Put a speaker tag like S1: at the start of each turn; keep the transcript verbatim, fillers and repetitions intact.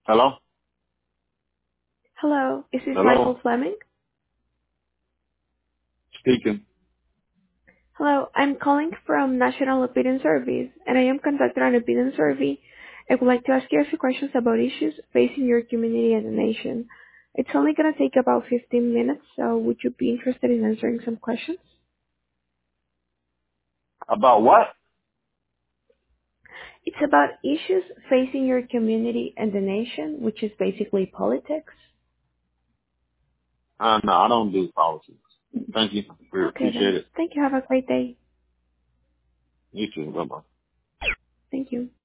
S1: Hello?
S2: Hello, is this
S1: Hello?
S2: Michael Fleming?
S1: Speaking.
S2: Hello, I'm calling from National Opinion Service, and I am conducting an opinion survey. I would like to ask you a few questions about issues facing your community and the nation. It's only going to take about fifteen minutes, so would you be interested in answering some questions?
S1: About what?
S2: It's about issues facing your community and the nation, which is basically politics.
S1: Uh, no, I don't do policies. Thank you. We
S2: Okay
S1: appreciate
S2: then.
S1: it.
S2: Thank you. Have a great day.
S1: You too. Bye-bye.
S2: Thank you.